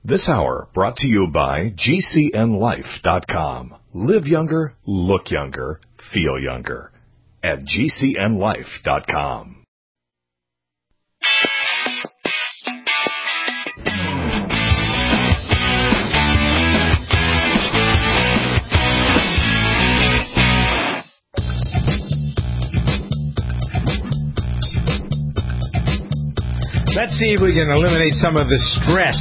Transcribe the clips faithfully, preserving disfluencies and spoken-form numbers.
This hour brought to you by G C N life dot com. Live younger, look younger, feel younger at G C N life dot com. Let's see if we can eliminate some of the stress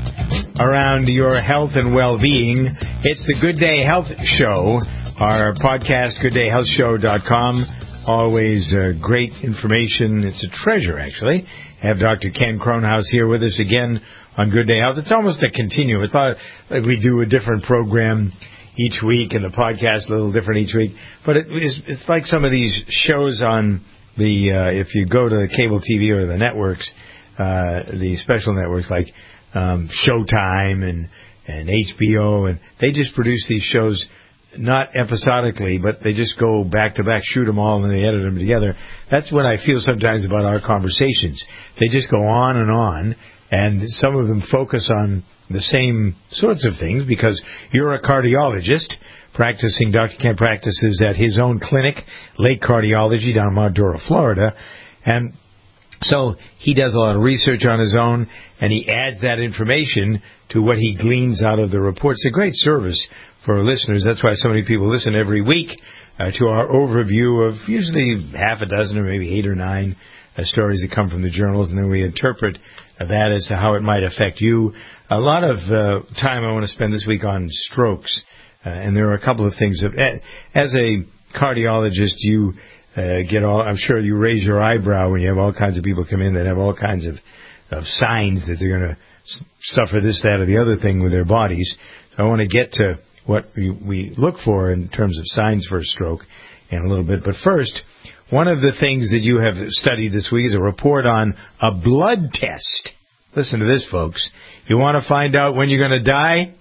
around your health and well-being. It's the Good Day Health Show, our podcast, good day health show dot com. Always uh, great information. It's a treasure, actually. I have Doctor Ken Kronhaus here with us again on Good Day Health. It's almost a continuum. It's not like we do a different program each week and the podcast a little different each week. But it is, it's like some of these shows on the, uh, if you go to the cable T V or the networks, uh, the special networks like um, Showtime and, and H B O, and they just produce these shows not episodically, but they just go back to back, shoot them all, and they edit them together. That's what I feel sometimes about our conversations. They just go on and on, and some of them focus on the same sorts of things because you're a cardiologist practicing. Doctor Ken practices at his own clinic, Lake Cardiology, down in Mount Dora, Florida, and so he does a lot of research on his own, and he adds that information to what he gleans out of the reports. It's a great service for our listeners. That's why so many people listen every week uh, to our overview of usually half a dozen or maybe eight or nine uh, stories that come from the journals, and then we interpret uh, that as to how it might affect you. A lot of uh, time I want to spend this week on strokes, uh, and there are a couple of things. That, as a cardiologist, you uh, get all, I'm sure you raise your eyebrow when you have all kinds of people come in that have all kinds of, of signs that they're going to s- suffer this, that, or the other thing with their bodies. So I want to get to what we, we look for in terms of signs for a stroke in a little bit. But first, one of the things that you have studied this week is a report on a blood test. Listen to this, folks. You want to find out when you're going to die?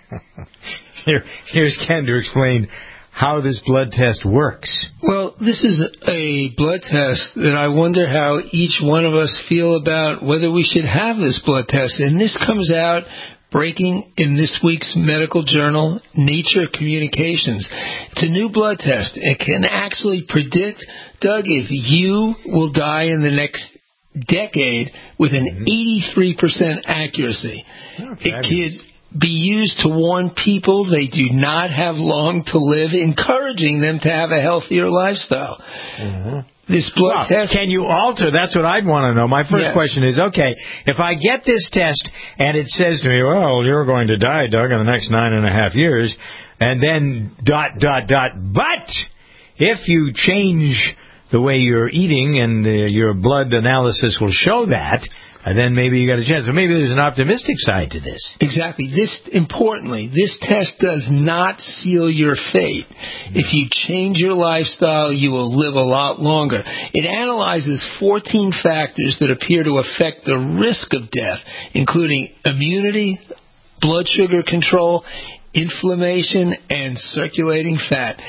Here, here's Ken to explain how this blood test works. Well, this is a blood test that I wonder how each one of us feel about whether we should have this blood test. And this comes out breaking in this week's medical journal, Nature Communications. It's a new blood test. It can actually predict, Doug, if you will die in the next decade with an mm-hmm. eighty-three percent accuracy. Oh, it could be used to warn people they do not have long to live, encouraging them to have a healthier lifestyle. Mm-hmm. This blood well, test... Can you alter? That's what I'd want to know. My first yes. question is, okay, if I get this test and it says to me, well, you're going to die, Doug, in the next nine and a half years, and then dot, dot, dot, but if you change the way you're eating and uh, your blood analysis will show that, and then maybe you got a chance. So maybe there's an optimistic side to this. Exactly. This, importantly, this test does not seal your fate. If you change your lifestyle, you will live a lot longer. It analyzes fourteen factors that appear to affect the risk of death, including immunity, blood sugar control, inflammation, and circulating fat.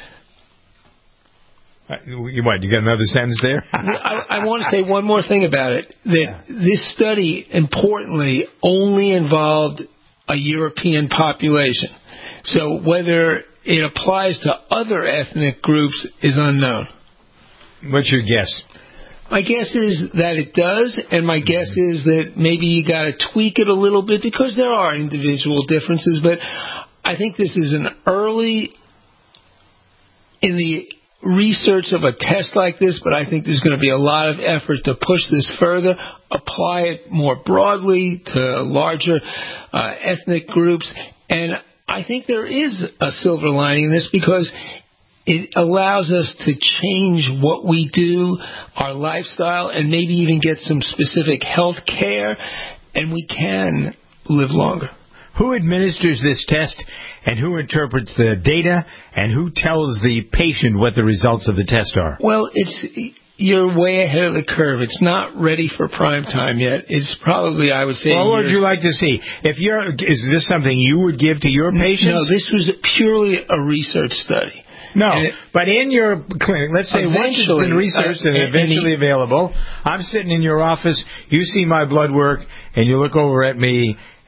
You what? You got another sentence there? I, I want to say one more thing about it. That yeah. This study, importantly, only involved a European population. So whether it applies to other ethnic groups is unknown. What's your guess? My guess is that it does, and my guess is that maybe you got to tweak it a little bit because there are individual differences. But I think this is an early in the research of a test like this, but I think there's going to be a lot of effort to push this further, apply it more broadly to larger uh, ethnic groups. And I think there is a silver lining in this because it allows us to change what we do, our lifestyle, and maybe even get some specific health care, and we can live longer. Who administers this test, and who interprets the data, and who tells the patient what the results of the test are? Well, it's you're way ahead of the curve. It's not ready for prime time yet. It's probably, I would say... Well, what would you like to see? If you're, is this something you would give to your patients? No, this was purely a research study. No, it, but in your clinic, let's say once it's been researched uh, and eventually and he, available, I'm sitting in your office, you see my blood work, and you look over at me,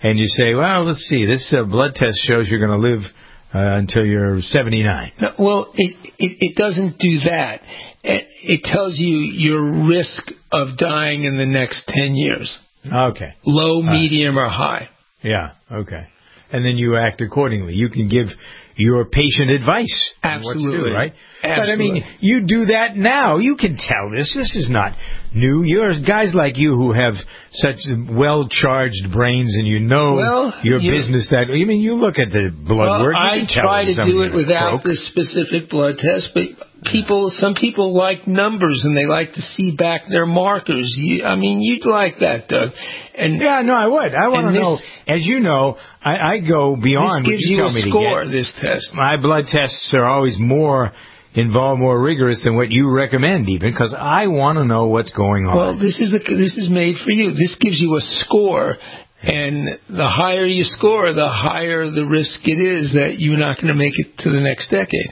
and you say, well, let's see, this uh, blood test shows you're going to live uh, until you're seventy-nine. No, well, it, it it doesn't do that. It, it tells you your risk of dying in the next ten years. Okay. Low, Uh, medium, or high. Yeah, okay. And then you act accordingly. You can give your patient advice on what to Absolutely. do, right? Absolutely. But, I mean, you do that now. You can tell this. This is not new. You're guys like you who have such well-charged brains and you know Well, your you- business. That I mean, you look at the blood Well, work. You I can tell try when to somebody do it without broke. this specific blood test, but people, some people like numbers and they like to see back their markers. You, I mean, you'd like that, Doug. And Yeah, no, I would. I want to And know. this- As you know, I, I go this beyond what gives you you tell a me score, to get. this test. My blood tests are always more involved, more rigorous than what you recommend, even because I want to know what's going on. Well, this is the, this is made for you. This gives you a score, and the higher you score, the higher the risk it is that you're not going to make it to the next decade.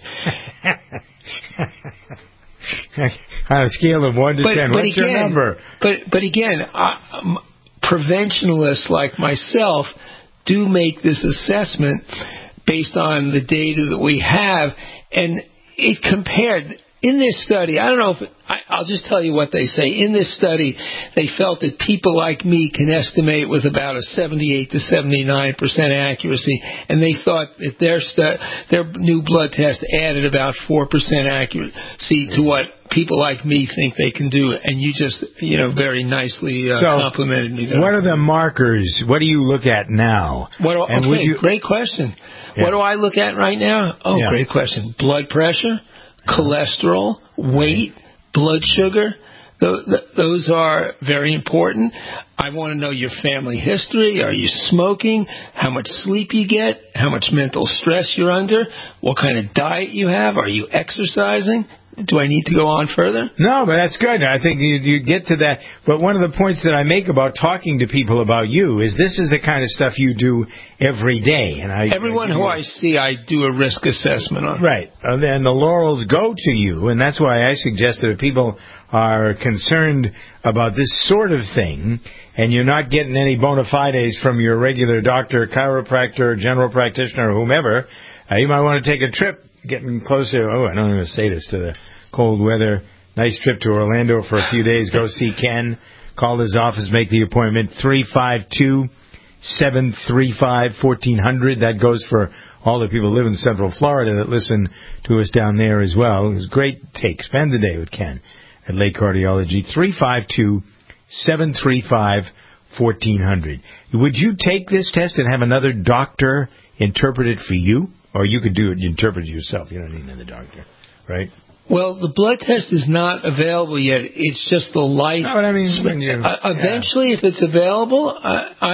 On a scale of one to But, ten, but what's again, your number? But but again, I, um, preventionalists like myself do make this assessment based on the data that we have, and it compared. In this study, I don't know if I, I'll just tell you what they say. In this study, they felt that people like me can estimate with about a seventy-eight to seventy-nine percent accuracy, and they thought that their stu- their new blood test added about four percent accuracy to what people like me think they can do. And you just, you know, very nicely uh, So, complimented me there. What are the markers? What do you look at now? What do, And okay, would you- great question. Yeah. What do I look at right now? Oh, Yeah. great question. Blood pressure, cholesterol, weight, blood sugar. Th- th- those are very important. I want to know your family history. Are you smoking? How much sleep you get? How much mental stress you're under? What kind of diet you have? Are you exercising? Do I need to go on further? No, but that's good. I think you, you get to that. But one of the points that I make about talking to people about you is this is the kind of stuff you do every day. And I, Everyone who I see, I do a risk assessment on. Right. And then the laurels go to you, and that's why I suggest that if people are concerned about this sort of thing, and you're not getting any bona fides from your regular doctor, chiropractor, general practitioner, or whomever, uh, you might want to take a trip, getting closer. Oh, I don't even say this to the cold weather. Nice trip to Orlando for a few days. Go see Ken. Call his office, make the appointment. three five two, seven three five, one four zero zero. That goes for all the people who live in Central Florida that listen to us down there as well. It's a great take. Spend the day with Ken at Lake Cardiology. three five two, seven three five, one four zero zero. Would you take this test and have another doctor interpret it for you? Or you could do it, interpret it yourself. You don't need another doctor, right? Well, the blood test is not available yet. It's just the life. No, but I mean, when you, uh, eventually, if it's available, I, I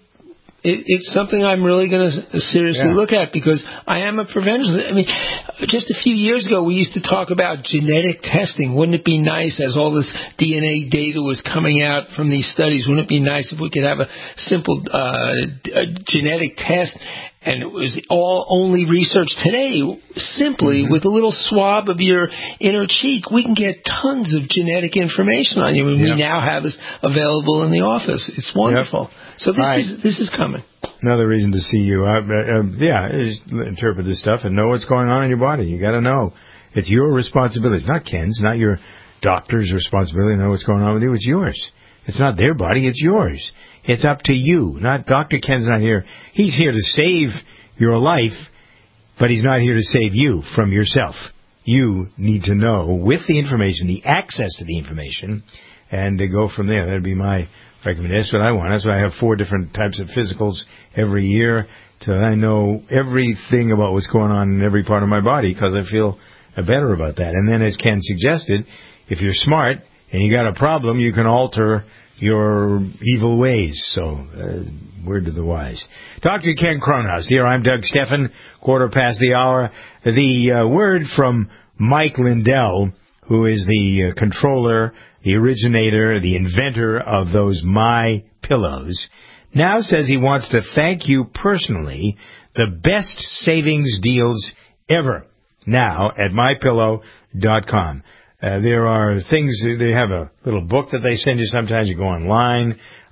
it, it's something I'm really going to seriously Yeah. look at because I am a preventionist. I mean, just a few years ago, we used to talk about genetic testing. Wouldn't it be nice, as all this D N A data was coming out from these studies, wouldn't it be nice if we could have a simple uh, a genetic test? And it was all only research today. Simply mm-hmm. with a little swab of your inner cheek, we can get tons of genetic information on you, and yep. we now have this available in the office. It's wonderful. Yep. So this right. is this is coming. Another reason to see you. Uh, uh, yeah, is interpret this stuff and know what's going on in your body. You got to know. It's your responsibility. It's not Ken's, not your doctor's responsibility to know what's going on with you. It's yours. It's not their body. It's yours. It's up to you. Not Doctor Ken's not here. He's here to save your life, but he's not here to save you from yourself. You need to know with the information, the access to the information, and to go from there. That'd be my recommendation. That's what I want. That's why I have four different types of physicals every year, so that I know everything about what's going on in every part of my body, because I feel better about that. And then, as Ken suggested, if you're smart and you got a problem, you can alter your evil ways. So, uh, word to the wise. Doctor Ken Kronhaus here. I'm Doug Steffen. Quarter past the hour. The uh, word from Mike Lindell, who is the uh, controller, the originator, the inventor of those My Pillows, now says he wants to thank you personally. The best savings deals ever now at my pillow dot com. Uh, there are things, they have a little book that they send you sometimes. You go online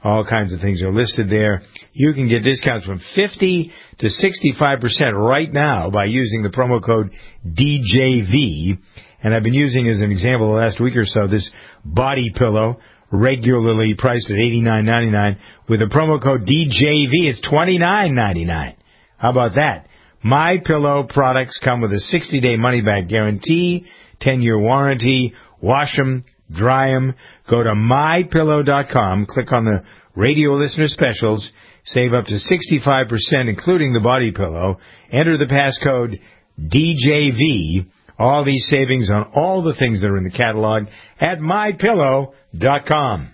All kinds of things are listed there. You can get discounts from fifty to sixty-five percent right now by using the promo code D J V. And I've been using as an example the last week or so this body pillow, regularly priced at eighty-nine ninety-nine. With the promo code D J V, it's twenty-nine ninety-nine. How about that? My Pillow products come with a sixty-day money-back guarantee, ten-year warranty. Wash them, dry them. Go to my pillow dot com, click on the radio listener specials, save up to sixty-five percent, including the body pillow. Enter the passcode D J V. All these savings on all the things that are in the catalog at my pillow dot com.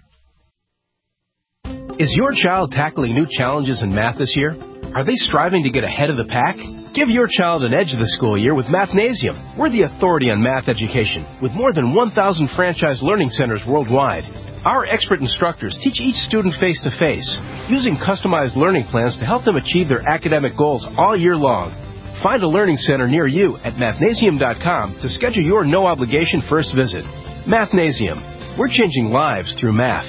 Is your child tackling new challenges in math this year? Are they striving to get ahead of the pack? Give your child an edge this school year with Mathnasium. We're the authority on math education, with more than one thousand franchise learning centers worldwide. Our expert instructors teach each student face-to-face, using customized learning plans to help them achieve their academic goals all year long. Find a learning center near you at mathnasium dot com to schedule your no-obligation first visit. Mathnasium. We're changing lives through math.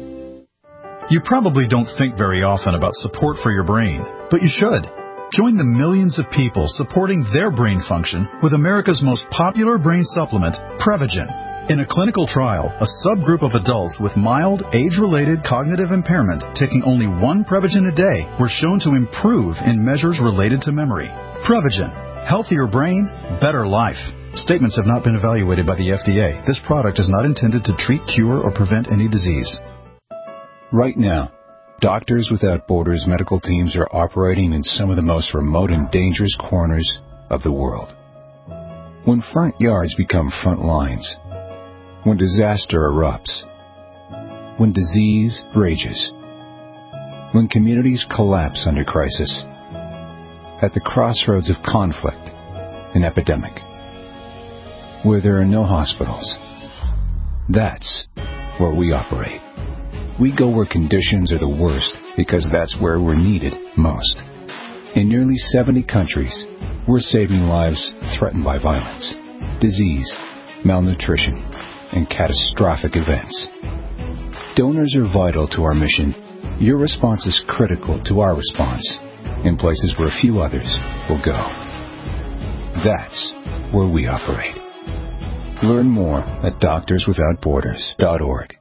You probably don't think very often about support for your brain, but you should. Join the millions of people supporting their brain function with America's most popular brain supplement, Prevagen. In a clinical trial, a subgroup of adults with mild, age-related cognitive impairment taking only one Prevagen a day were shown to improve in measures related to memory. Prevagen. Healthier brain, better life. Statements have not been evaluated by the F D A. This product is not intended to treat, cure, or prevent any disease. Right now, Doctors Without Borders medical teams are operating in some of the most remote and dangerous corners of the world. When front yards become front lines, when disaster erupts, when disease rages, when communities collapse under crisis, at the crossroads of conflict and epidemic, where there are no hospitals, that's where we operate. We go where conditions are the worst because that's where we're needed most. In nearly seventy countries, we're saving lives threatened by violence, disease, malnutrition, and catastrophic events. Donors are vital to our mission. Your response is critical to our response in places where few others will go. That's where we operate. Learn more at doctors without borders dot org.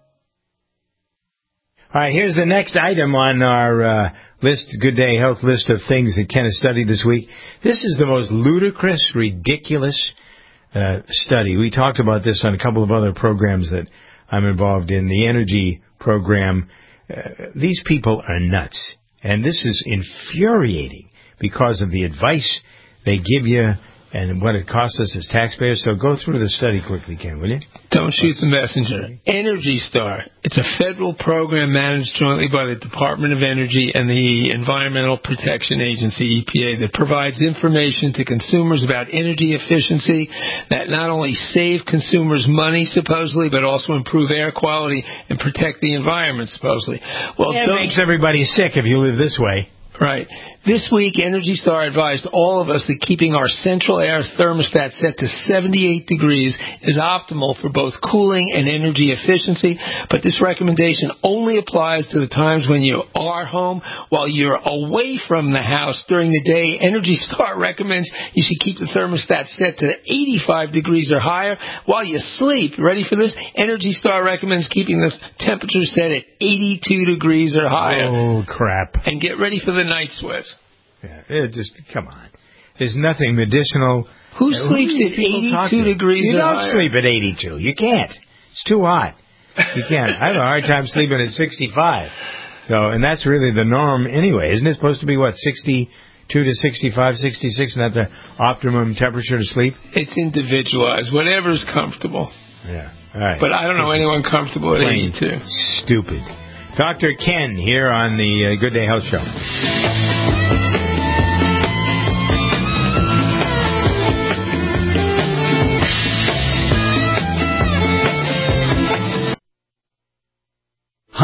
All right, here's the next item on our uh, list, Good Day Health list of things that Ken has studied this week. This is the most ludicrous, ridiculous uh, study. We talked about this on a couple of other programs that I'm involved in, the energy program. Uh, these people are nuts, and this is infuriating because of the advice they give you and what it costs us as taxpayers. So go through the study quickly, Ken, will you? Don't shoot the messenger. Energy Star. It's a federal program managed jointly by the Department of Energy and the Environmental Protection Agency, E P A, that provides information to consumers about energy efficiency that not only save consumers money, supposedly, but also improve air quality and protect the environment, supposedly. Well, yeah, it makes everybody sick if you live this way. Right. This week, Energy Star advised all of us that keeping our central air thermostat set to seventy-eight degrees is optimal for both cooling and energy efficiency, but this recommendation only applies to the times when you are home. While you're away from the house during the day, Energy Star recommends you should keep the thermostat set to eighty-five degrees or higher. While you sleep, ready for this? Energy Star recommends keeping the temperature set at eighty-two degrees or higher. Oh, crap. And get ready for the night sweats. Yeah, it just, come on. There's nothing medicinal. Who sleeps at eighty-two degrees You or don't higher? sleep at eighty-two. You can't. It's too hot. You can't. I have a hard time sleeping at sixty-five. So, and that's really the norm anyway. Isn't it supposed to be, what, sixty-two to sixty-five, sixty-six, and that's the optimum temperature to sleep? It's individualized. Whatever's comfortable. Yeah. All right. But I don't know This anyone comfortable at plain eighty-two. Stupid. Doctor Ken here on the uh, Good Day Health Show.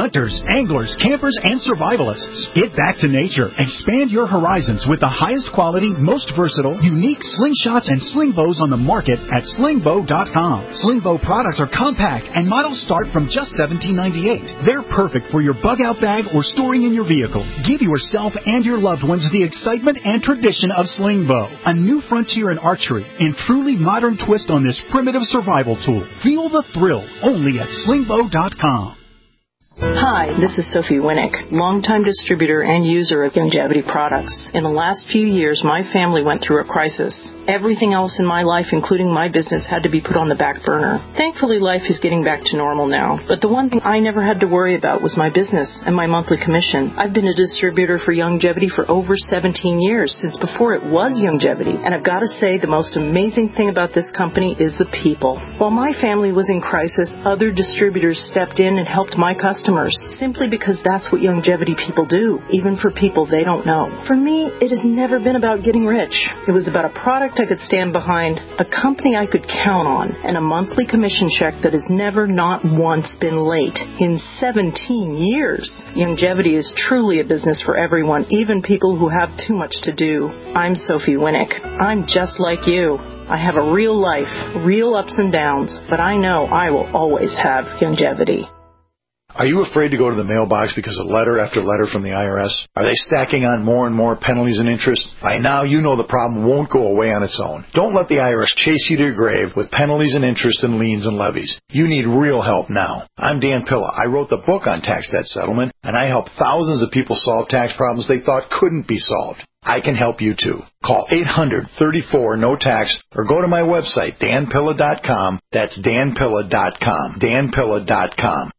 Hunters, anglers, campers, and survivalists. Get back to nature. Expand your horizons with the highest quality, most versatile, unique slingshots and sling bows on the market at sling bow dot com. Sling bow products are compact and models start from just seventeen ninety-eight. They're perfect for your bug out bag or storing in your vehicle. Give yourself and your loved ones the excitement and tradition of sling bow, a new frontier in archery and truly modern twist on this primitive survival tool. Feel the thrill only at sling bow dot com. Hi, this is Sophie Winnick, longtime distributor and user of Youngevity products. In the last few years, my family went through a crisis. Everything else in my life, including my business, had to be put on the back burner. Thankfully, life is getting back to normal now. But the one thing I never had to worry about was my business and my monthly commission. I've been a distributor for Youngevity for over seventeen years, since before it was Youngevity. And I've got to say, the most amazing thing about this company is the people. While my family was in crisis, other distributors stepped in and helped my customers, simply because that's what Youngevity people do, even for people they don't know. For me, it has never been about getting rich. It was about a product I could stand behind, a company I could count on, and a monthly commission check that has never not once been late in seventeen years. Youngevity is truly a business for everyone, even people who have too much to do. I'm Sophie Winnick. I'm just like you. I have a real life, real ups and downs, but I know I will always have Youngevity. Are you afraid to go to the mailbox because of letter after letter from the I R S? Are they stacking on more and more penalties and interest? By now, you know the problem won't go away on its own. Don't let the I R S chase you to your grave with penalties and interest and liens and levies. You need real help now. I'm Dan Pilla. I wrote the book on tax debt settlement, and I help thousands of people solve tax problems they thought couldn't be solved. I can help you too. Call eight hundred, thirty-four, no tax or go to my website, dan pilla dot com. That's dan pilla dot com. dan pilla dot com.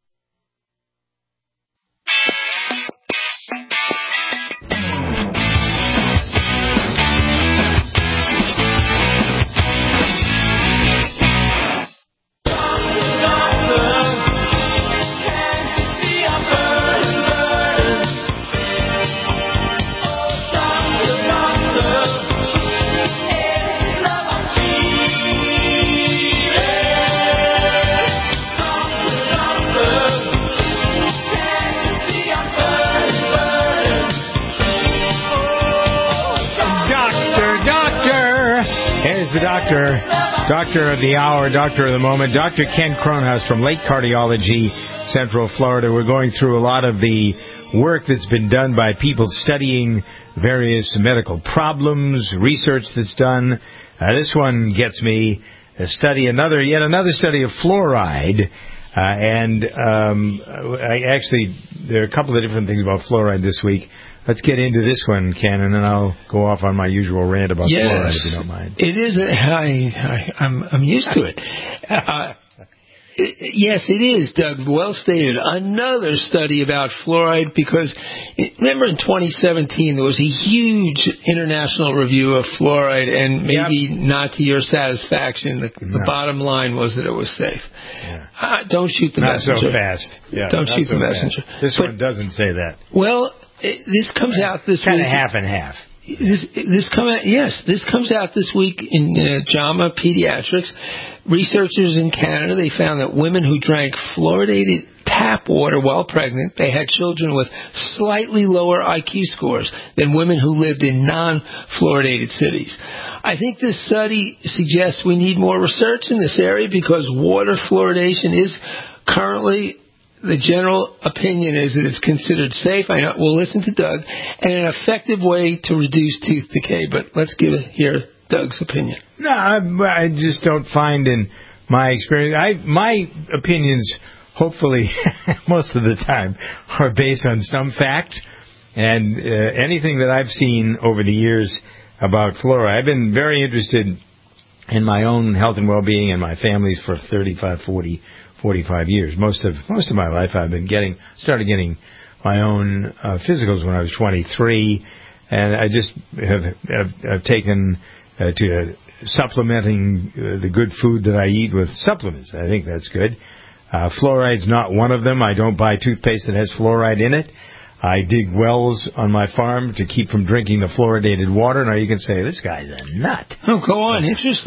The doctor, doctor of the hour, doctor of the moment, Doctor Ken Kronhaus from Lake Cardiology, Central Florida. We're going through a lot of the work that's been done by people studying various medical problems, research that's done. Uh, this one gets me a study, another, yet another study of fluoride. Uh, and um, I actually, there are a couple of different things about fluoride this week. Let's get into this one, Ken, and then I'll go off on my usual rant about yes, fluoride, if you don't mind. It is. A, I, I, I'm, I'm used to it. Uh, it. Yes, it is, Doug. Well stated. Another study about fluoride, because it, remember in twenty seventeen there was a huge international review of fluoride, and maybe yep. not to your satisfaction. The, no. the bottom line was that it was safe. Yeah. Uh, don't shoot the not messenger. Not so fast. Yeah, don't shoot so the messenger. Fast. This but, one doesn't say that. Well. It, this comes out this kind week. Kind of half and half. This this come out, yes, this comes out this week in uh, JAMA Pediatrics. Researchers in Canada, they found that women who drank fluoridated tap water while pregnant, they had children with slightly lower I Q scores than women who lived in non-fluoridated cities. I think this study suggests we need more research in this area, because water fluoridation is currently, the general opinion is that it's considered safe. I know, we'll listen to Doug, and an effective way to reduce tooth decay. But let's give it, hear Doug's opinion. No, I, I just don't find in my experience, I, my opinions, hopefully, most of the time, are based on some fact. And uh, anything that I've seen over the years about fluoride, I've been very interested in my own health and well-being and my family's for thirty-five, forty forty-five years. Most of most of my life I've been getting, started getting my own uh, physicals when I was twenty-three, and I just have, have, have taken uh, to uh, supplementing uh, the good food that I eat with supplements. I think that's good. Uh, fluoride's not one of them. I don't buy toothpaste that has fluoride in it. I dig wells on my farm to keep from drinking the fluoridated water. Now you can say, this guy's a nut. Oh, go on. Interesting.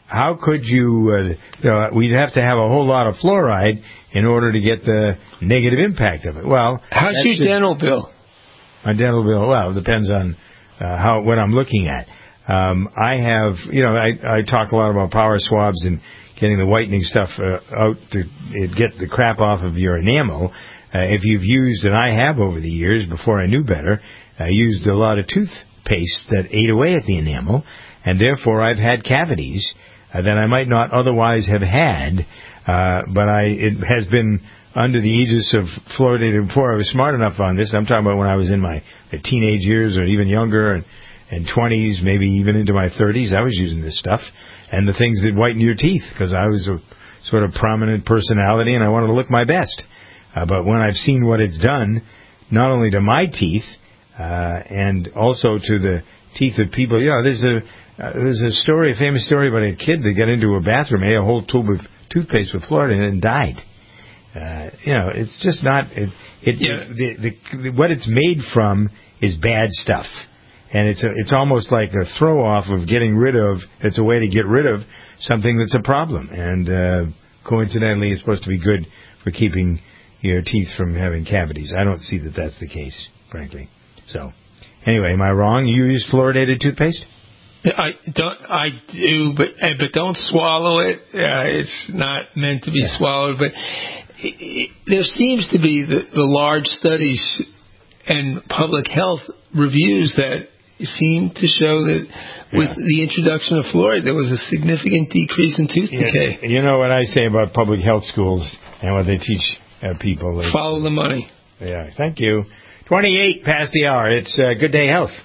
how could you, uh, you know, we'd have to have a whole lot of fluoride in order to get the negative impact of it. Well, how's your just, dental bill? My dental bill, well, it depends on uh, how what I'm looking at. Um, I have, you know, I, I talk a lot about power swabs and getting the whitening stuff uh, out to get the crap off of your enamel. Uh, if you've used, and I have over the years, before I knew better, I used a lot of toothpaste that ate away at the enamel, and therefore I've had cavities uh, that I might not otherwise have had, uh, but I it has been under the aegis of fluoridated before I was smart enough on this. I'm talking about when I was in my teenage years or even younger, and, and twenties, maybe even into my thirties, I was using this stuff, and the things that whiten your teeth, because I was a sort of prominent personality and I wanted to look my best. Uh, but when I've seen what it's done, not only to my teeth, uh, and also to the teeth of people, you know, there's a uh, there's a story, a famous story about a kid that got into a bathroom, ate a whole tube of toothpaste with fluoride in it and died. Uh, you know, it's just not, it, it, yeah. it the, the, what it's made from is bad stuff. And it's a, it's almost like a throw-off of getting rid of, it's a way to get rid of something that's a problem. And uh, coincidentally, it's supposed to be good for keeping your teeth from having cavities. I don't see that that's the case, frankly. So, anyway, am I wrong? You use fluoridated toothpaste? I don't. I do, but but don't swallow it. Uh, it's not meant to be yeah. swallowed. But it, it, there seems to be the, the large studies and public health reviews that seem to show that with yeah. the introduction of fluoride, there was a significant decrease in tooth yeah. decay. You know what I say about public health schools and what they teach uh, people? Is, follow the money. Yeah. Thank you. twenty-eight past the hour. It's uh, Good Day Health.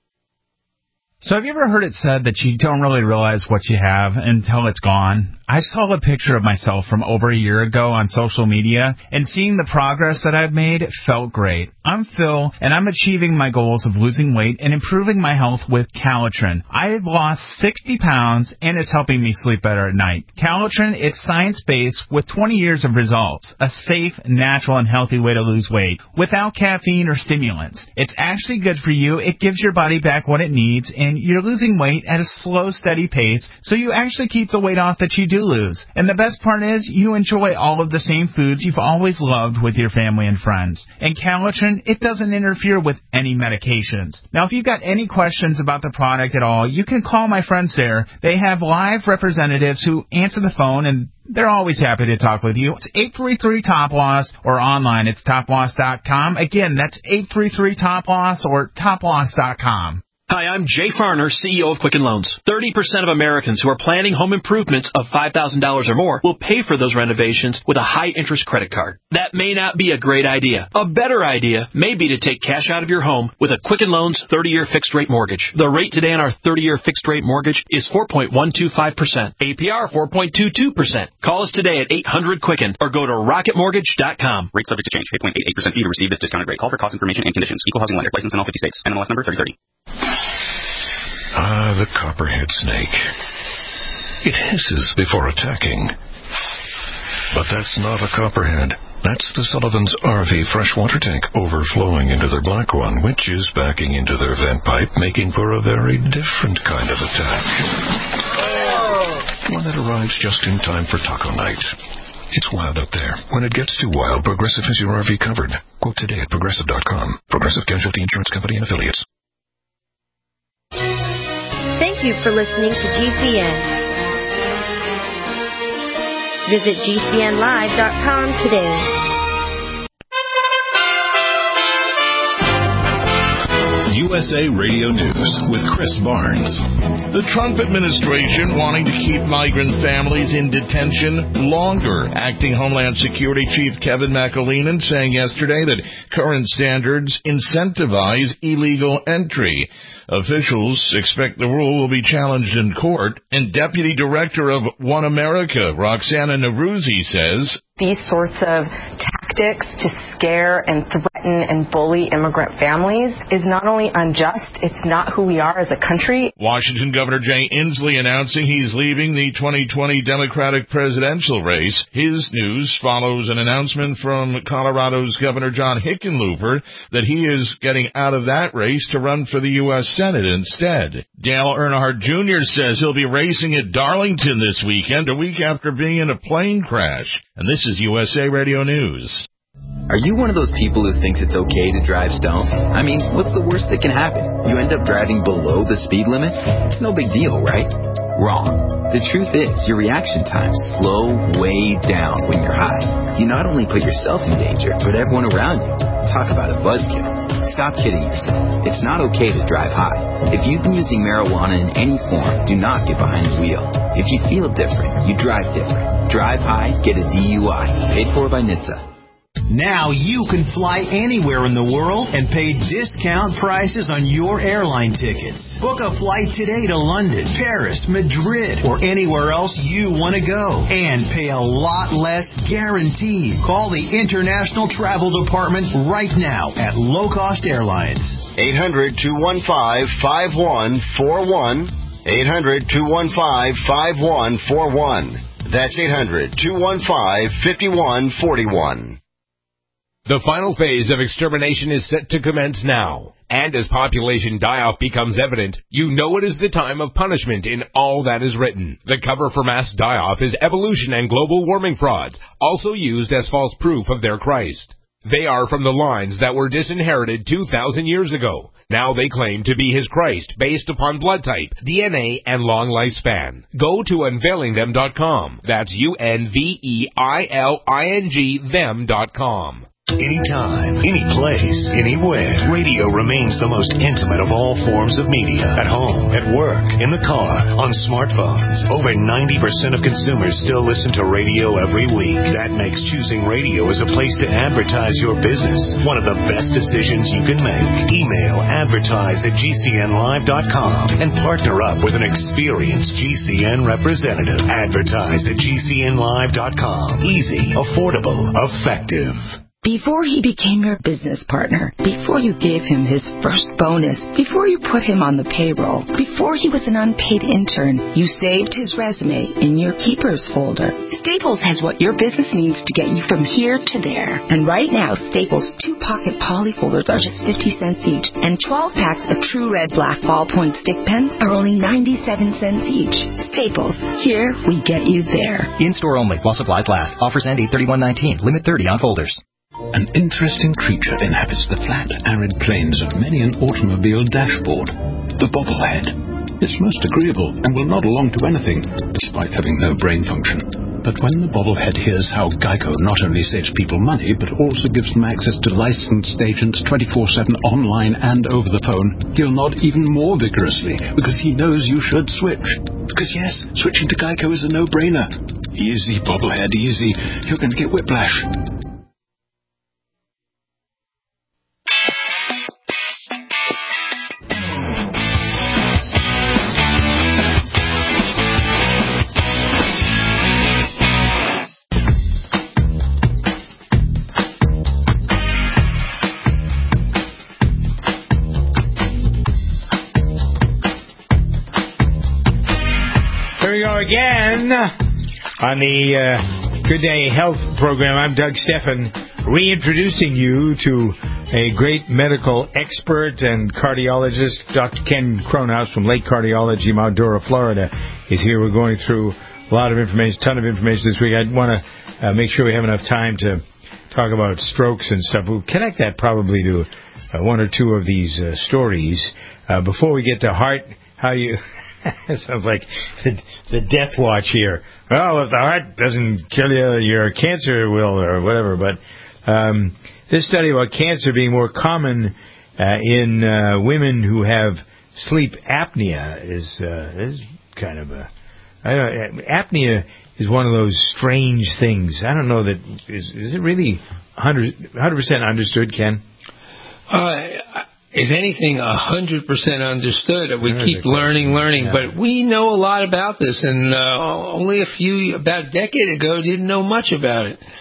So have you ever heard it said that you don't really realize what you have until it's gone? I saw a picture of myself from over a year ago on social media, and seeing the progress that I've made felt great. I'm Phil, and I'm achieving my goals of losing weight and improving my health with Calitrin. I've lost sixty pounds, and it's helping me sleep better at night. Calitrin, it's science-based with twenty years of results. A safe, natural, and healthy way to lose weight without caffeine or stimulants. It's actually good for you. It gives your body back what it needs, and you're losing weight at a slow, steady pace, so you actually keep the weight off that you do lose. And the best part is, you enjoy all of the same foods you've always loved with your family and friends. And Calitrin, it doesn't interfere with any medications. Now, if you've got any questions about the product at all, you can call my friends there. They have live representatives who answer the phone, and they're always happy to talk with you. It's eight three three, T O P L O S, or online, it's top loss dot com. Again, that's eight three three, T O P L O S, or top loss dot com. Hi, I'm Jay Farner, C E O of Quicken Loans. thirty percent of Americans who are planning home improvements of five thousand dollars or more will pay for those renovations with a high-interest credit card. That may not be a great idea. A better idea may be to take cash out of your home with a Quicken Loans thirty-year fixed-rate mortgage. The rate today on our thirty-year fixed-rate mortgage is four point one two five percent. A P R four point two two percent. Call us today at eight hundred Quicken or go to rocket mortgage dot com. Rate subject to change. eight point eight eight percent fee to receive this discounted rate. Call for cost information and conditions. Equal housing lender. License in all fifty states. N M L S number thirty thirty. Ah, the copperhead snake. It hisses before attacking. But that's not a copperhead. That's the Sullivan's R V freshwater tank overflowing into their black one, which is backing into their vent pipe, making for a very different kind of attack. One that arrives just in time for taco night. It's wild out there. When it gets too wild, Progressive has your R V covered. Quote today at progressive dot com. Progressive Casualty Insurance Company and Affiliates. Thank you for listening to G C N. Visit G C N live dot com today. U S A Radio News with Chris Barnes. The Trump administration wanting to keep migrant families in detention longer. Acting Homeland Security Chief Kevin McAleenan saying yesterday that current standards incentivize illegal entry. Officials expect the rule will be challenged in court. And Deputy Director of One America, Roxana Navruzi, says, these sorts of tactics to scare and threaten and bully immigrant families is not only unjust, it's not who we are as a country. Washington Governor Jay Inslee announcing he's leaving the twenty twenty Democratic presidential race. His news follows an announcement from Colorado's Governor John Hickenlooper that he is getting out of that race to run for the U S Senate instead. Dale Earnhardt Junior says he'll be racing at Darlington this weekend, a week after being in a plane crash. And this is U S A Radio News. Are you one of those people who thinks it's okay to drive stoned? I mean, what's the worst that can happen? You end up driving below the speed limit? It's no big deal, right? Wrong. The truth is, your reaction times slow way down when you're high. You not only put yourself in danger, but everyone around you. Talk about a buzzkill. Stop kidding yourself. It's not okay to drive high. If you've been using marijuana in any form, do not get behind the wheel. If you feel different, you drive different. Drive high, get a D U I. Paid for by N H T S A. Now you can fly anywhere in the world and pay discount prices on your airline tickets. Book a flight today to London, Paris, Madrid, or anywhere else you want to go. And pay a lot less guaranteed. Call the International Travel Department right now at Low Cost Airlines. eight hundred, two one five, five one four one. eight hundred, two one five, five one four one. That's eight hundred, two one five, five one four one. The final phase of extermination is set to commence now. And as population die-off becomes evident, you know it is the time of punishment in all that is written. The cover for mass die-off is evolution and global warming frauds, also used as false proof of their Christ. They are from the lines that were disinherited two thousand years ago. Now they claim to be his Christ based upon blood type, D N A, and long lifespan. Go to unveiling them dot com. That's U N V E I L I N G them dot com. Anytime, any place, anywhere, radio remains the most intimate of all forms of media. At home, at work, in the car, on smartphones. Over ninety percent of consumers still listen to radio every week. That makes choosing radio as a place to advertise your business one of the best decisions you can make. Email advertise at G C N live dot com and partner up with an experienced G C N representative. Advertise at G C N live dot com. Easy, affordable, effective. Before he became your business partner, before you gave him his first bonus, before you put him on the payroll, before he was an unpaid intern, you saved his resume in your keepers folder. Staples has what your business needs to get you from here to there. And right now, Staples two-pocket poly folders are just fifty cents each, and twelve packs of True Red Black ballpoint stick pens are only ninety-seven cents each. Staples, here we get you there. In-store only while supplies last. Offers end eight thirty-one nineteen. Limit thirty on folders. An interesting creature inhabits the flat, arid plains of many an automobile dashboard. The bobblehead. It's most agreeable and will nod along to anything, despite having no brain function. But when the bobblehead hears how Geico not only saves people money, but also gives them access to licensed agents twenty-four seven online and over the phone, he'll nod even more vigorously, because he knows you should switch. Because yes, switching to Geico is a no-brainer. Easy, bobblehead, easy. You're going to get whiplash. Again on the uh, Good Day Health program. I'm Doug Stephan, reintroducing you to a great medical expert and cardiologist. Doctor Ken Cronhouse from Lake Cardiology, Mildura, Florida, is here. We're going through a lot of information, ton of information this week. I want to uh, make sure we have enough time to talk about strokes and stuff. We'll connect that probably to uh, one or two of these uh, stories. Uh, before we get to heart, how you... It sounds like the, the death watch here. Well, if the heart doesn't kill you, your cancer will, or whatever. But um, this study about cancer being more common uh, in uh, women who have sleep apnea is uh, is kind of a... I don't, apnea is one of those strange things. I don't know that... Is, is it really one hundred percent understood, Ken? Uh Is anything one hundred percent understood? We keep learning, learning, yeah. But we know a lot about this, and uh, only a few, about a decade ago, didn't know much about it.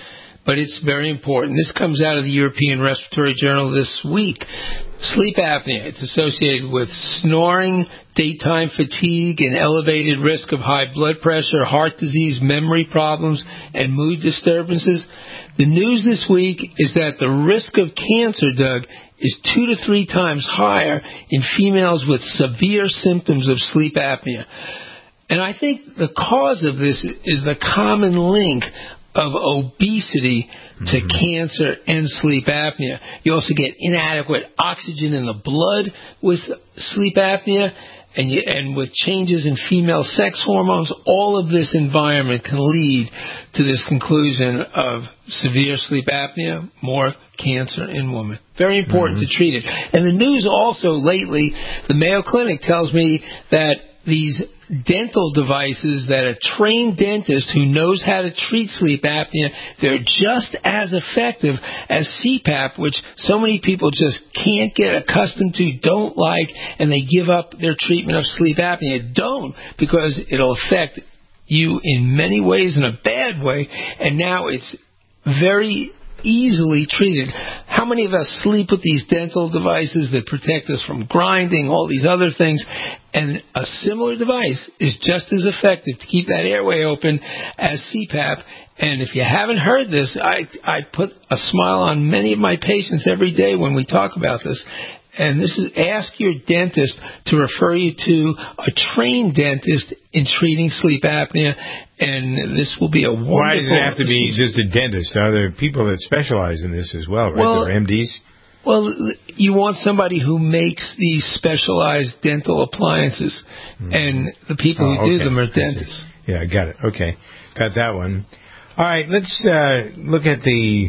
but it's very important. This comes out of the European Respiratory Journal this week. Sleep apnea. It's associated with snoring, daytime fatigue, and elevated risk of high blood pressure, heart disease, memory problems, and mood disturbances. The news this week is that the risk of cancer, Doug, is two to three times higher in females with severe symptoms of sleep apnea. And I think the cause of this is the common link of obesity to mm-hmm. cancer and sleep apnea. You also get inadequate oxygen in the blood with sleep apnea, and, you, and with changes in female sex hormones. All of this environment can lead to this conclusion of severe sleep apnea, more cancer in women. Very important mm-hmm. to treat it. And the news also lately, the Mayo Clinic tells me that these dental devices that a trained dentist who knows how to treat sleep apnea, they're just as effective as C PAP, which so many people just can't get accustomed to, don't like, and they give up their treatment of sleep apnea. Don't, because it'll affect you in many ways, in a bad way, and now it's very easily treated. How many of us sleep with these dental devices that protect us from grinding, all these other things? And a similar device is just as effective to keep that airway open as C PAP. And if you haven't heard this, I, I put a smile on many of my patients every day when we talk about this. And this is, ask your dentist to refer you to a trained dentist in treating sleep apnea, and this will be a wonderful... Why does it have to be just a dentist? Are there people that specialize in this as well, right? Well, there are M Ds? Well, you want somebody who makes these specialized dental appliances, mm-hmm. and the people oh, who do okay. them are dentists. Yeah, I got it. Okay. Got that one. All right, let's uh, look at the...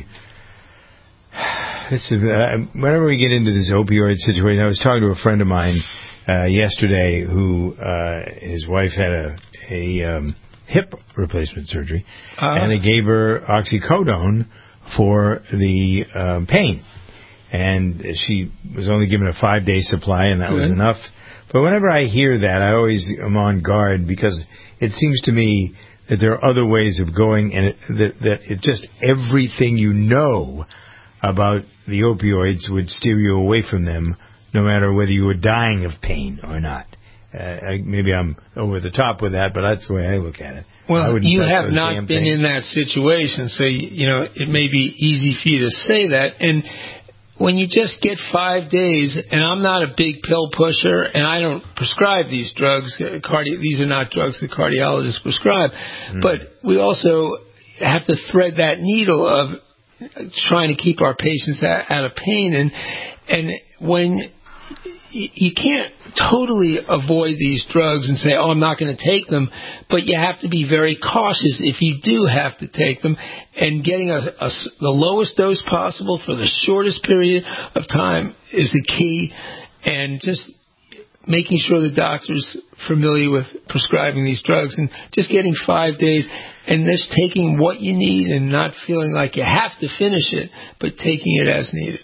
This is, uh, whenever we get into this opioid situation, I was talking to a friend of mine uh, yesterday who uh, his wife had a, a um, hip replacement surgery, uh, and they gave her oxycodone for the um, pain. And she was only given a five-day supply, and that Good. was enough. But whenever I hear that, I always am on guard, because it seems to me that there are other ways of going, and it, that, that it just everything you know about the opioids would steer you away from them, no matter whether you were dying of pain or not. Uh, I, maybe I'm over the top with that, but that's the way I look at it. Well, you have not been in that situation, so, you know, it may be easy for you to say that. And when you just get five days, and I'm not a big pill pusher, and I don't prescribe these drugs, cardi- these are not drugs that cardiologists prescribe, mm. but we also have to thread that needle of trying to keep our patients out, out of pain, and and when you, you can't totally avoid these drugs and say, oh, I'm not going to take them, but you have to be very cautious if you do have to take them, and getting a, a, the lowest dose possible for the shortest period of time is the key, and just making sure the doctor's familiar with prescribing these drugs, and just getting five days and just taking what you need and not feeling like you have to finish it, but taking it as needed.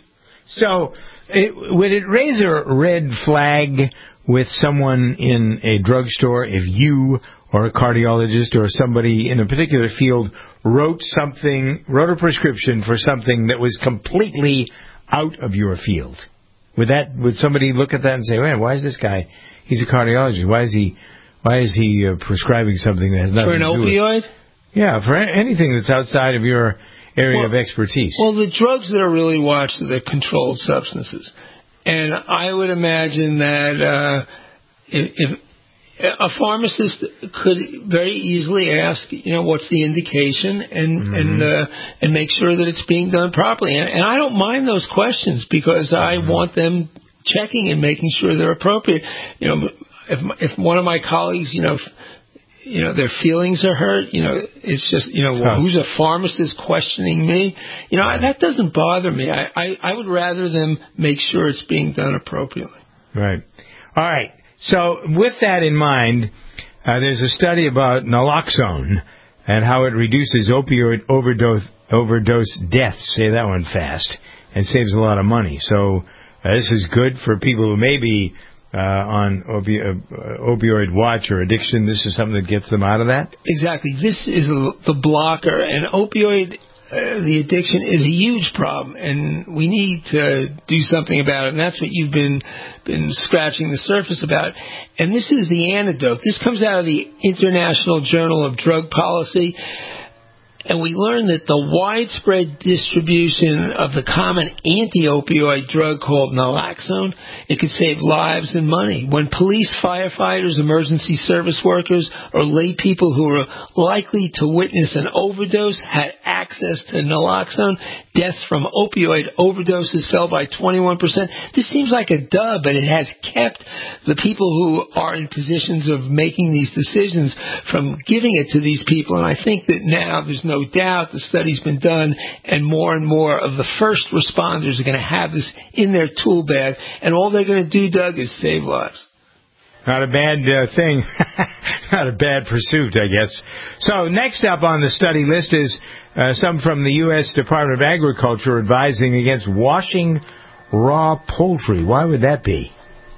So it, would it raise a red flag with someone in a drugstore if you or a cardiologist or somebody in a particular field wrote something, wrote a prescription for something that was completely out of your field? Would that would somebody look at that and say, "Man, why is this guy? He's a cardiologist. Why is he? Why is he uh, prescribing something that has nothing to do with it?" For an opioid? Yeah, for anything that's outside of your area well, of expertise. Well, the drugs that are really watched are the controlled substances, and I would imagine that uh, if, if a pharmacist could very easily ask, you know, what's the indication, and mm-hmm. and uh, and make sure that it's being done properly. And, and I don't mind those questions, because I mm-hmm. want them checking and making sure they're appropriate. You know, if if one of my colleagues, you know, if, you know, their feelings are hurt, you know, it's just, you know, well, who's a pharmacist questioning me? You know, that doesn't bother me. I, I, I would rather them make sure it's being done appropriately. Right. All right. So with that in mind, uh, there's a study about naloxone and how it reduces opioid overdose overdose deaths, say that one fast, and saves a lot of money. So uh, this is good for people who may be uh, on opi- uh, opioid watch or addiction. This is something that gets them out of that? Exactly. This is the blocker. And opioid uh, the addiction is a huge problem, and we need to do something about it. And that's what you've been been scratching the surface about. And this is the antidote. This comes out of the International Journal of Drug Policy. And we learned that the widespread distribution of the common anti-opioid drug called naloxone, it could save lives and money. When police, firefighters, emergency service workers, or lay people who are likely to witness an overdose had access to naloxone, deaths from opioid overdoses fell by twenty-one percent. This seems like a dub, but it has kept the people who are in positions of making these decisions from giving it to these people. And I think that now there's no doubt the study's been done, and more and more of the first responders are going to have this in their tool bag, and all they're going to do, Doug, is save lives. Not a bad uh, thing. Not a bad pursuit, I guess. So next up on the study list is uh, some from the U S Department of Agriculture advising against washing raw poultry. Why would that be?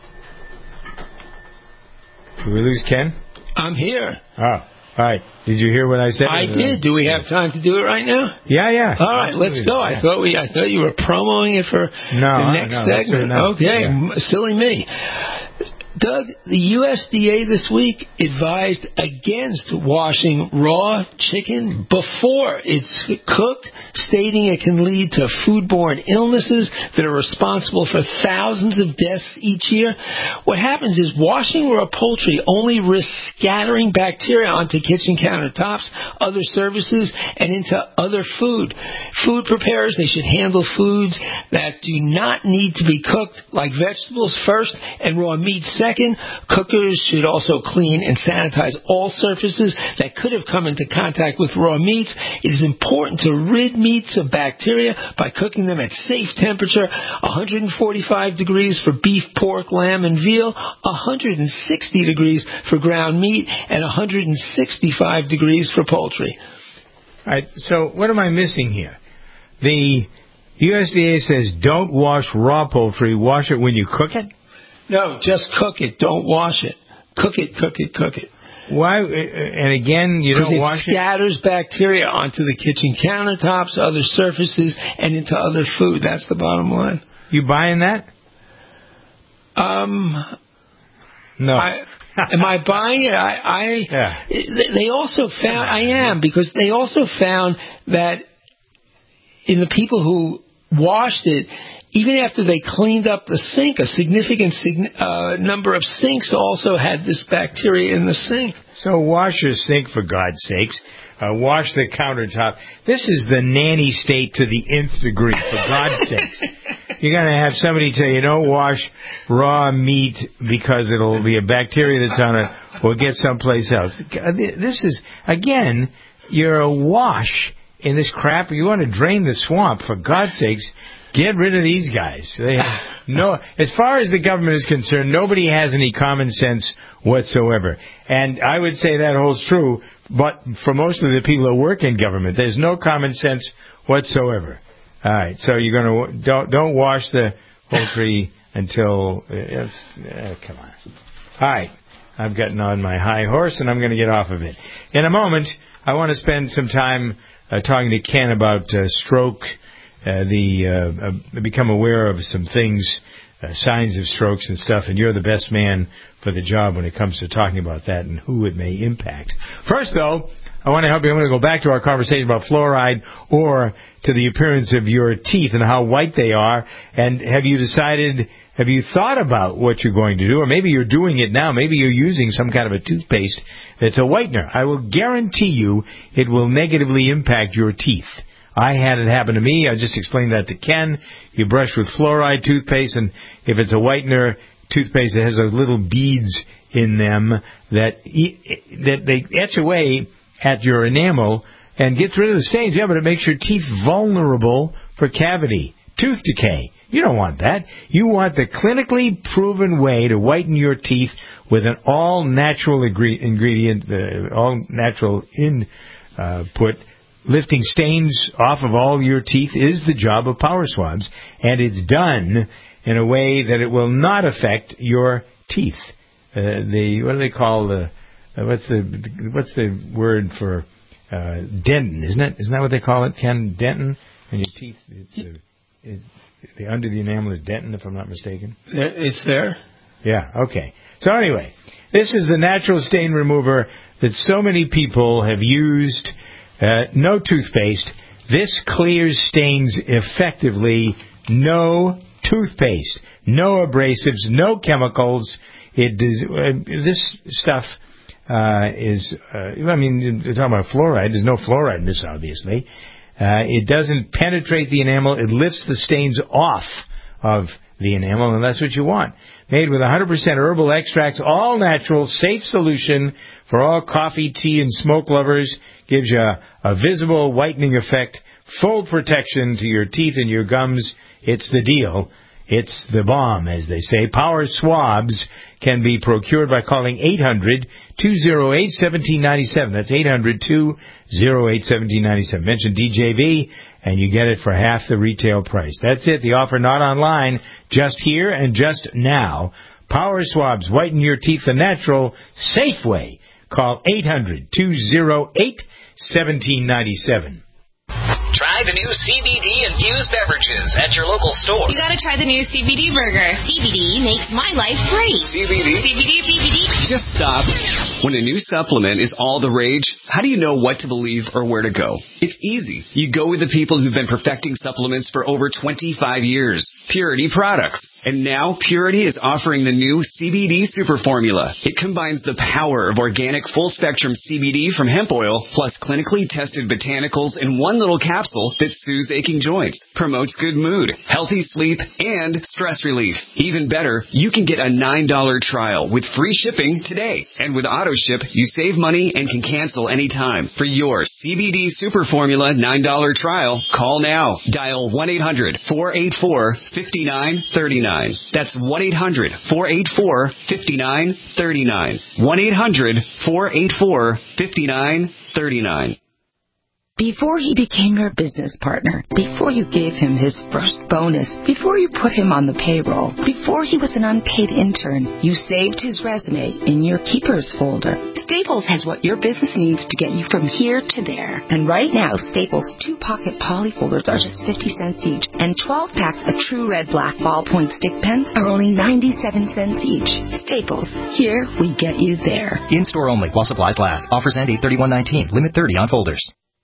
Did we lose Ken? I'm here. Oh. All right. Did you hear what I said? I did. Do we have time to do it right now? Yeah, yeah. All right, let's go. I thought we. I thought you were promoting it for no, the next no, segment. Okay, yeah. Silly me. Doug, the U S D A this week advised against washing raw chicken before it's cooked, stating it can lead to foodborne illnesses that are responsible for thousands of deaths each year. What happens is washing raw poultry only risks scattering bacteria onto kitchen countertops, other surfaces, and into other food. Food preparers, they should handle foods that do not need to be cooked, like vegetables first and raw meat second. Second, cookers should also clean and sanitize all surfaces that could have come into contact with raw meats. It is important to rid meats of bacteria by cooking them at safe temperature, one hundred forty-five degrees for beef, pork, lamb, and veal, one hundred sixty degrees for ground meat, and one hundred sixty-five degrees for poultry. All right, so what am I missing here? The U S D A says don't wash raw poultry, wash it when you cook it? No, just cook it. Don't wash it. Cook it, cook it, cook it. Why? And again, you don't wash it? Because it scatters bacteria onto the kitchen countertops, other surfaces, and into other food. That's the bottom line. You buying that? Um, no. I, am I buying it? I, I yeah. They also found, I am, because they also found that in the people who washed it, even after they cleaned up the sink, a significant uh, number of sinks also had this bacteria in the sink. So wash your sink, for God's sakes. Uh, wash the countertop. This is the nanny state to the nth degree, for God's sakes. You're going to have somebody tell you, don't wash raw meat because it'll be a bacteria that's on it or get someplace else. This is, again, you're a wash in this crap. You want to drain the swamp, for God's sakes. Get rid of these guys. They have no, as far as the government is concerned, nobody has any common sense whatsoever. And I would say that holds true, but for most of the people that work in government, there's no common sense whatsoever. All right, so you're going to don't don't wash the poultry until it's uh, come on. All right, I've gotten on my high horse, and I'm going to get off of it. In a moment, I want to spend some time uh, talking to Ken about uh, stroke. Uh, the uh, uh, become aware of some things, uh, signs of strokes and stuff, and you're the best man for the job when it comes to talking about that and who it may impact. First, though, I want to help you. I'm going to go back to our conversation about fluoride, or to the appearance of your teeth and how white they are. And have you decided, have you thought about what you're going to do? Or maybe you're doing it now. Maybe you're using some kind of a toothpaste that's a whitener. I will guarantee you it will negatively impact your teeth. I had it happen to me. I just explained that to Ken. You brush with fluoride toothpaste, and if it's a whitener toothpaste that has those little beads in them that that they etch away at your enamel and gets rid of the stains, yeah, but it makes your teeth vulnerable for cavity, tooth decay. You don't want that. You want the clinically proven way to whiten your teeth with an all-natural ingredient, uh, all-natural input. Lifting stains off of all your teeth is the job of Power Swabs, and it's done in a way that it will not affect your teeth. Uh, the what do they call the uh, what's the what's the word for uh, Denton, isn't it? Isn't that what they call it, Ken? Denton? And your teeth, it's, uh, it's the under the enamel is Denton, if I'm not mistaken. It's there? Yeah, okay. So anyway, this is the natural stain remover that so many people have used. Uh, no toothpaste. This clears stains effectively. No toothpaste. No abrasives. No chemicals. It does, uh, this stuff uh, is, uh, I mean, you're talking about fluoride. There's no fluoride in this, obviously. Uh, it doesn't penetrate the enamel. It lifts the stains off of the enamel, and that's what you want. Made with one hundred percent herbal extracts, all natural, safe solution for all coffee, tea, and smoke lovers. Gives you a, a visible whitening effect, full protection to your teeth and your gums. It's the deal. It's the bomb, as they say. Power Swabs can be procured by calling eight hundred, two oh eight, one seven nine seven. That's eight hundred, two oh eight, one seven nine seven. Mention D J V, and you get it for half the retail price. That's it. The offer not online, just here and just now. Power Swabs. Whiten your teeth the natural, safe way. Call eight hundred, two oh eight, one seven nine seven. Try the new C B D-infused beverages at your local store. You gotta try the new C B D burger. C B D makes my life great. C B D? C B D, C B D. Just stop. When a new supplement is all the rage, how do you know what to believe or where to go? It's easy. You go with the people who've been perfecting supplements for over twenty-five years. Purity Products. And now Purity is offering the new C B D Super Formula. It combines the power of organic full-spectrum C B D from hemp oil plus clinically tested botanicals in one little capsule that soothes aching joints, promotes good mood, healthy sleep, and stress relief. Even better, you can get a nine dollar trial with free shipping today. And with AutoShip, you save money and can cancel anytime. For your C B D Super Formula nine dollar trial, call now. Dial one eight hundred, four eight four, five nine three nine. That's one eight hundred, four eight four, five nine three nine. one eight hundred, four eight four, five nine three nine. Before he became your business partner, before you gave him his first bonus, before you put him on the payroll, before he was an unpaid intern, you saved his resume in your keepers folder. Staples has what your business needs to get you from here to there. And right now, Staples two-pocket poly folders are just fifty cents each, and twelve packs of True Red Black ballpoint stick pens are only ninety-seven cents each. Staples, here we get you there. In-store only while supplies last. Offers end eight thirty-one nineteen. Limit thirty on folders.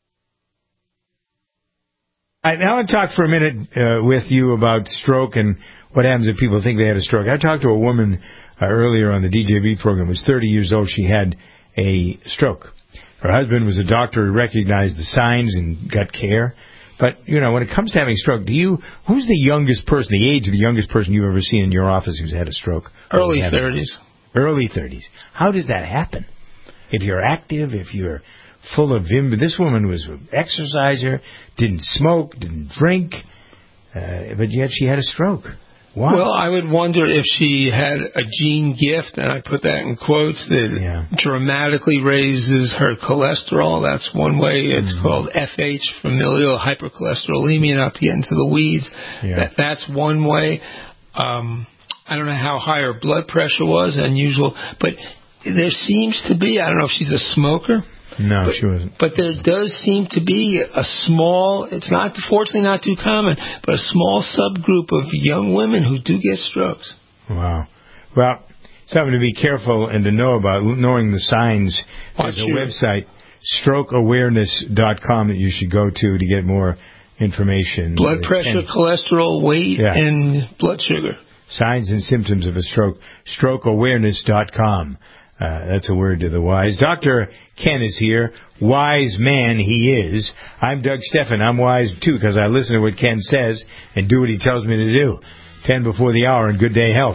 I now want to talk for a minute uh, with you about stroke and what happens if people think they had a stroke. I talked to a woman uh, earlier on the D J B program who was thirty years old. She had a stroke. Her husband was a doctor who recognized the signs and got care. But, you know, when it comes to having a stroke, do you, who's the youngest person, the age of the youngest person you've ever seen in your office who's had a stroke? Early thirties. Early thirties. How does that happen? If you're active, if you're full of vim. This woman was an exerciser, didn't smoke, didn't drink, uh, but yet she had a stroke. Why? Well, I would wonder if she had a gene gift, and I put that in quotes, that yeah. dramatically raises her cholesterol. That's one way. It's mm-hmm. called F H, familial hypercholesterolemia, not to get into the weeds. Yeah. That, that's one way. Um, I don't know how high her blood pressure was, unusual, but there seems to be, I don't know if she's a smoker. No, but, she wasn't. But there does seem to be a small, it's not, fortunately not too common, but a small subgroup of young women who do get strokes. Wow. Well, something to be careful and to know about, knowing the signs. There's a website, stroke awareness dot com, that you should go to to get more information. Blood pressure, and, cholesterol, weight, yeah. and blood sugar. Signs and symptoms of a stroke, stroke awareness dot com. Uh, that's a word to the wise. Doctor Ken is here. Wise man he is. I'm Doug Steffen. I'm wise, too, because I listen to what Ken says and do what he tells me to do. Ten before the hour and Good Day Health.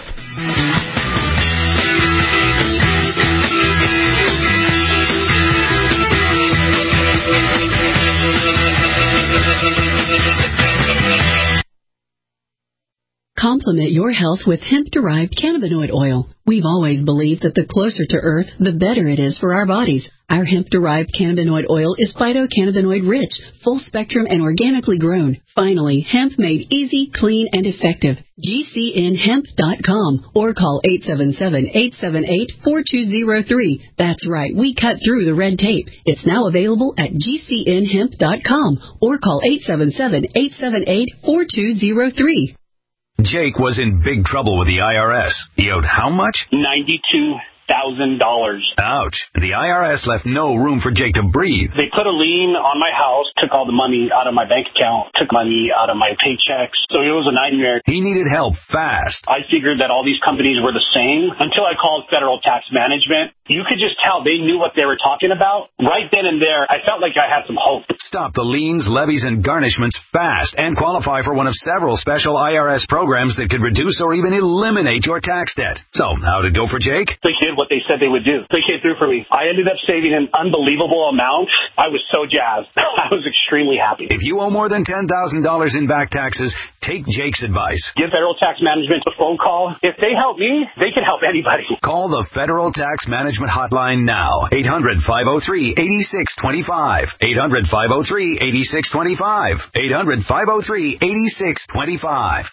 Supplement your health with hemp-derived cannabinoid oil. We've always believed that the closer to Earth, the better it is for our bodies. Our hemp-derived cannabinoid oil is phytocannabinoid-rich, full-spectrum, and organically grown. Finally, hemp made easy, clean, and effective. G C N hemp dot com or call eight seven seven, eight seven eight, four two zero three. That's right, we cut through the red tape. It's now available at G C N hemp dot com or call eight seven seven, eight seven eight, four two zero three. Jake was in big trouble with the I R S. He owed how much? ninety-two thousand dollars. Ouch. The I R S left no room for Jake to breathe. They put a lien on my house, took all the money out of my bank account, took money out of my paychecks. So it was a nightmare. He needed help fast. I figured that all these companies were the same until I called Federal Tax Management. You could just tell they knew what they were talking about. Right then and there, I felt like I had some hope. Stop the liens, levies, and garnishments fast and qualify for one of several special I R S programs that could reduce or even eliminate your tax debt. So, how'd it go for Jake? They did what they said they would do. They came through for me. I ended up saving an unbelievable amount. I was so jazzed. I was extremely happy. If you owe more than ten thousand dollars in back taxes, take Jake's advice. Give Federal Tax Management a phone call. If they help me, they can help anybody. Call the Federal Tax Management Hotline now. eight hundred, five oh three, eight six two five. eight hundred, five oh three, eight six two five. eight hundred, five oh three, eight six two five.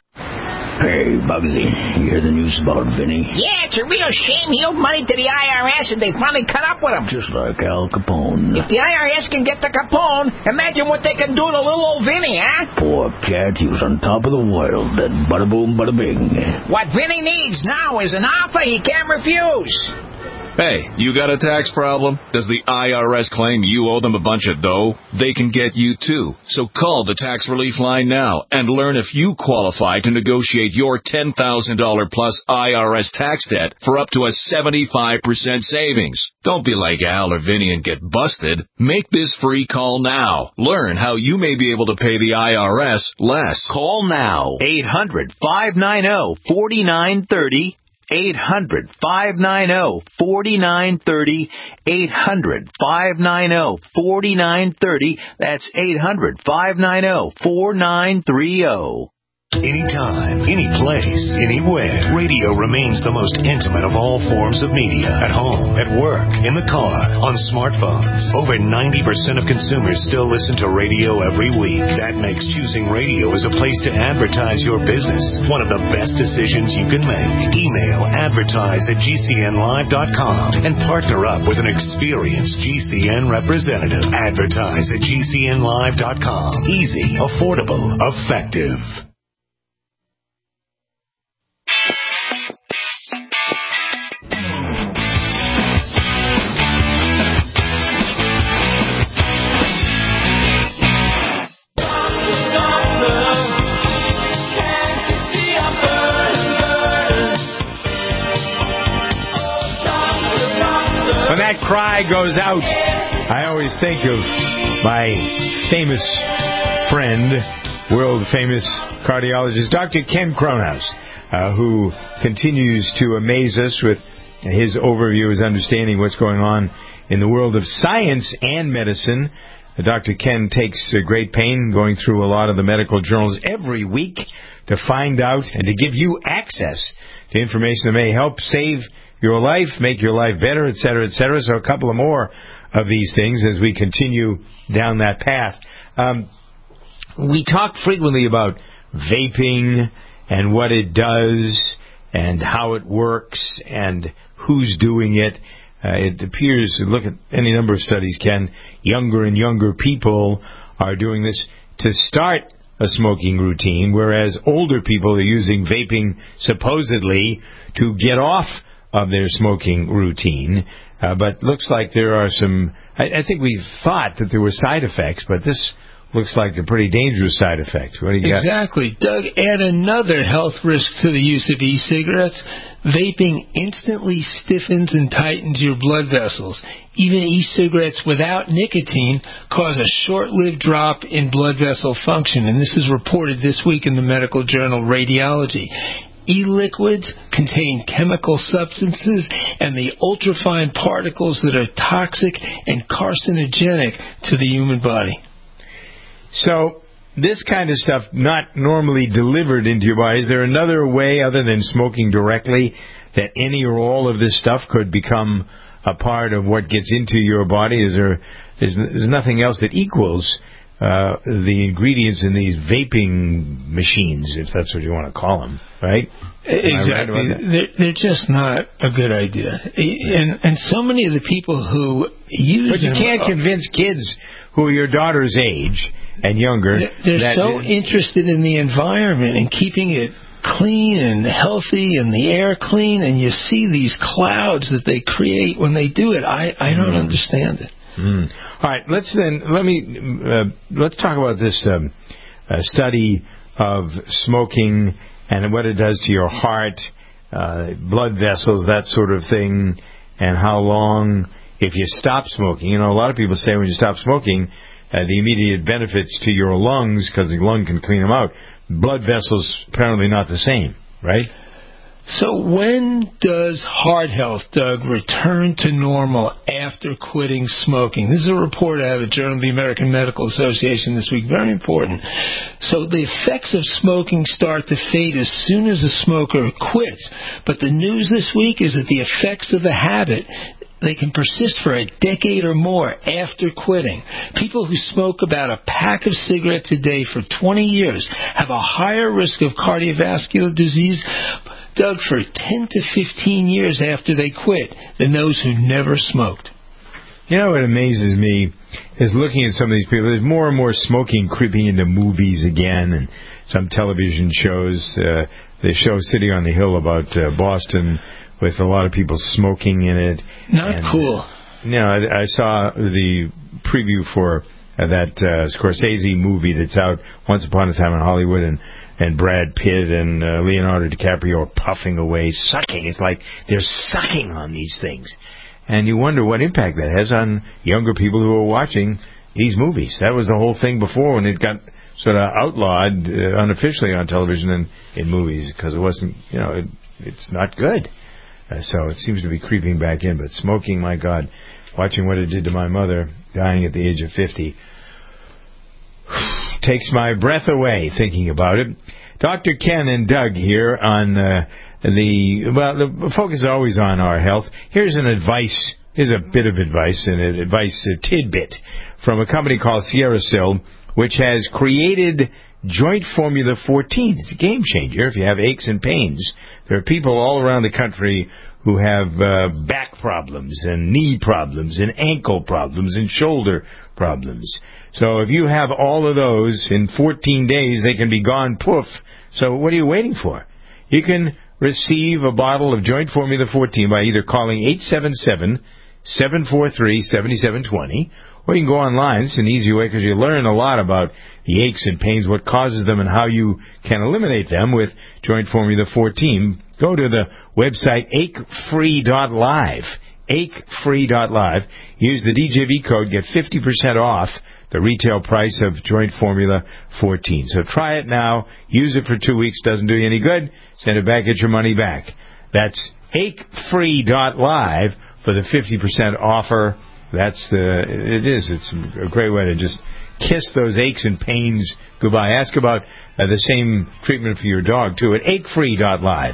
Hey, Bugsy, you hear the news about Vinny? Yeah, it's a real shame he owed money to the I R S and they finally cut up with him. Just like Al Capone. If the I R S can get to Capone, imagine what they can do to little old Vinny, huh? Poor cat, he was on top of the world, then bada boom, bada bing. What Vinny needs now is an offer he can't refuse. Hey, you got a tax problem? Does the I R S claim you owe them a bunch of dough? They can get you too. So call the Tax Relief Line now and learn if you qualify to negotiate your ten thousand dollars plus I R S tax debt for up to a seventy-five percent savings. Don't be like Al or Vinny and get busted. Make this free call now. Learn how you may be able to pay the I R S less. Call now. eight hundred, five nine zero, four nine three zero. eight hundred, five nine zero, four nine three zero. eight hundred, five nine zero, four nine three zero. That's eight hundred, five nine zero, four nine three zero. Anytime, any place, anywhere, radio remains the most intimate of all forms of media. At home, at work, in the car, on smartphones. Over ninety percent of consumers still listen to radio every week. That makes choosing radio as a place to advertise your business one of the best decisions you can make. Email advertise at G C N live dot com and partner up with an experienced G C N representative. Advertise at G C N live dot com. Easy, affordable, effective. When that cry goes out, I always think of my famous friend, world-famous cardiologist, Doctor Ken Cronhaus, uh, who continues to amaze us with his overview, his understanding of what's going on in the world of science and medicine. Uh, Doctor Ken takes uh, great pain going through a lot of the medical journals every week to find out and to give you access to information that may help save your life, make your life better, et cetera, et cetera. So a couple of more of these things as we continue down that path. Um, we talk frequently about vaping and what it does and how it works and who's doing it. Uh, it appears, look at any number of studies, Ken, younger and younger people are doing this to start a smoking routine, whereas older people are using vaping supposedly to get off of their smoking routine. Uh, but looks like there are some, I, I think we thought that there were side effects, but this looks like a pretty dangerous side effect. What do you got? Exactly. Doug, add another health risk to the use of e-cigarettes. Vaping instantly stiffens and tightens your blood vessels. Even e-cigarettes without nicotine cause a short-lived drop in blood vessel function, and this is reported this week in the medical journal Radiology. E-liquids contain chemical substances and the ultrafine particles that are toxic and carcinogenic to the human body. So, this kind of stuff not normally delivered into your body? Is there another way other than smoking directly that any or all of this stuff could become a part of what gets into your body? Is there is there's nothing else that equals uh, the ingredients in these vaping machines, if that's what you want to call them, right? Exactly. They're, they're just not a good idea. And and so many of the people who use But you them can't are, convince kids who are your daughter's age and younger. They're, they're that so interested in the environment and keeping it clean and healthy and the air clean, and you see these clouds that they create when they do it. I, I don't mm. understand it. Mm. All right, let's then let me uh, let's talk about this um, uh, study of smoking and what it does to your heart, uh, blood vessels, that sort of thing, and how long if you stop smoking. You know, a lot of people say when you stop smoking, uh, the immediate benefits to your lungs, because the lung can clean them out. Blood vessels apparently not the same, right? So when does heart health, Doug, return to normal after quitting smoking? This is a report out of the Journal of the American Medical Association this week. Very important. So the effects of smoking start to fade as soon as a smoker quits. But the news this week is that the effects of the habit, they can persist for a decade or more after quitting. People who smoke about a pack of cigarettes a day for twenty years have a higher risk of cardiovascular disease, Doug, for ten to fifteen years after they quit than those who never smoked. You know what amazes me is looking at some of these people. There's more and more smoking creeping into movies again, and some television shows. Uh, the show City on the Hill about uh, Boston, with a lot of people smoking in it. Not and, cool. You know, I, I saw the preview for uh, that uh, Scorsese movie that's out, Once Upon a Time in Hollywood, and, and Brad Pitt and uh, Leonardo DiCaprio are puffing away, sucking. It's like they're sucking on these things. And you wonder what impact that has on younger people who are watching these movies. That was the whole thing before when it got sort of outlawed uh, unofficially on television and in movies, because it wasn't, you know, it, it's not good. Uh, so it seems to be creeping back in. But smoking, my God, watching what it did to my mother, dying at the age of fifty, takes my breath away thinking about it. Doctor Ken and Doug here on uh, the, well, the focus is always on our health. Here's an advice, here's a bit of advice, and an advice a tidbit from a company called Sierra Sil, which has created Joint Formula fourteen. It's a game changer if you have aches and pains. There are people all around the country who have uh, back problems and knee problems and ankle problems and shoulder problems. So if you have all of those in fourteen days, they can be gone poof. So what are you waiting for? You can receive a bottle of Joint Formula fourteen by either calling eight seven seven, seven four three, seven seven two zero, or you can go online. It's an easy way because you learn a lot about the aches and pains, what causes them, and how you can eliminate them with Joint Formula fourteen. Go to the website ache free dot live, ache free dot live. Use the D J V code, get fifty percent off the retail price of Joint Formula fourteen. So try it now. Use it for two weeks. Doesn't do you any good. Send it back. Get your money back. That's ache free dot live for the fifty percent offer. That's the, it is. It's a great way to just kiss those aches and pains goodbye. Ask about uh, the same treatment for your dog, too, at ache free dot live.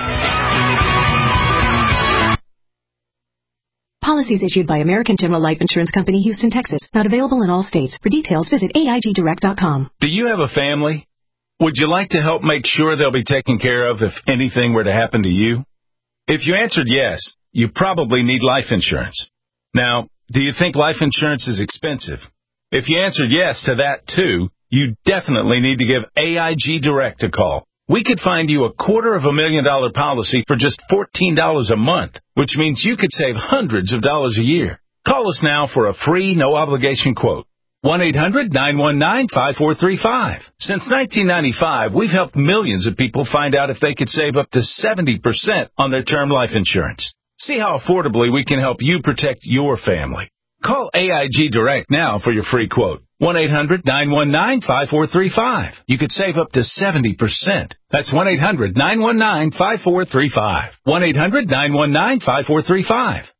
Policies issued by American General Life Insurance Company, Houston, Texas. Not available in all states. For details, visit A I G direct dot com. Do you have a family? Would you like to help make sure they'll be taken care of if anything were to happen to you? If you answered yes, you probably need life insurance. Now, do you think life insurance is expensive? If you answered yes to that, too, you definitely need to give A I G Direct a call. We could find you a quarter of a million dollar policy for just fourteen dollars a month, which means you could save hundreds of dollars a year. Call us now for a free, no-obligation quote. one eight hundred nine one nine five four three five. Since nineteen ninety-five, we've helped millions of people find out if they could save up to seventy percent on their term life insurance. See how affordably we can help you protect your family. Call A I G Direct now for your free quote. one eight hundred nine one nine five four three five. You could save up to seventy percent. That's one eight hundred nine one nine five four three five. one eight hundred nine one nine five four three five.